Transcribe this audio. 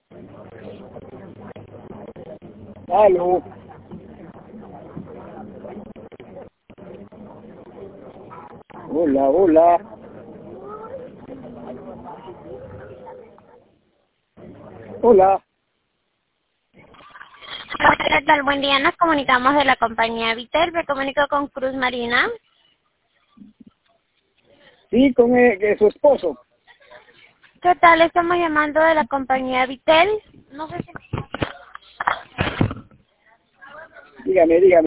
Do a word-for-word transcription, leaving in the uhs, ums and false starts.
Aló. Hola, hola. Hola. Hola, ¿qué tal? Buen día, nos comunicamos de la compañía Vitel, me comunico con Cruz Marina. Sí, con eh, que su esposo. ¿Qué tal? Estamos llamando de la compañía Vitel. No sé si... Dígame, dígame.